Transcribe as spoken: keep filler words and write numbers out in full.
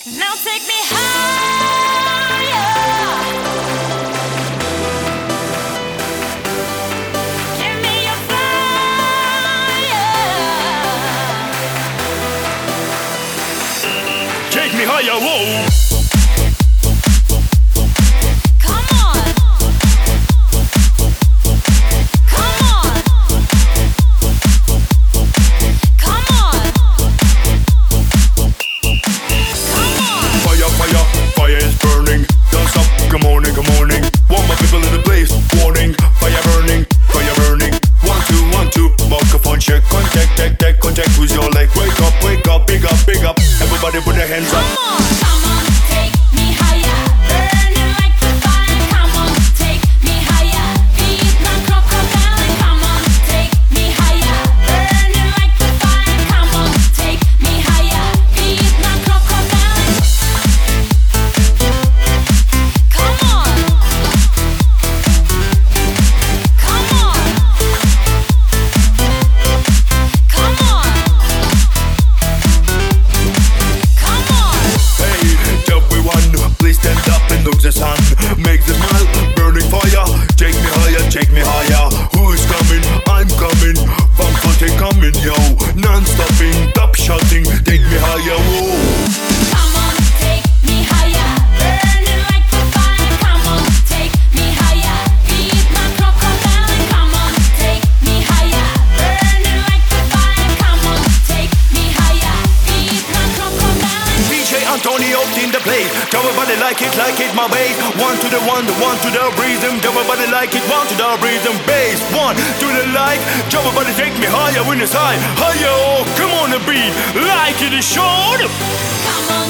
Now take me higher. Give me your fire. Take me higher, whoa. Good morning, good morning. Want my people in the place. Warning, fire burning, fire burning. One, two, one, two. Microphone check, contact, tech, tech, contact. Who's your leg? Wake up, wake up, big up, big up. Everybody put their hands up. Come on, come on, take me higher. Burning like the fire. Come on, take me higher. Beat my crocodile. Come on, take me higher. Burning like the fire. Come on, take me higher. Beat my crocodile. Come on, come on, come on, come on. Hey, everyone, please stand up and look the sun. Make the smile, burning fire. Take me higher, take me higher. Who is coming? I'm coming. Fun footy coming, yo. Non-stopping, top shouting. Take me higher, whoa. Come on, take me higher. Burning like the fire. Come on, take me higher. Beat my crocodile. Come on, take me higher. Burning like the fire. Come on, take me higher. Beat my crocodile. D J Antonio in the place. Everybody like it, like it, my bass. One to the one, the one to the rhythm. Everybody like it, one to the rhythm. Bass, one to the like. Everybody take me higher when it's high. Higher, oh, come on the beat. Like it is short. Come on.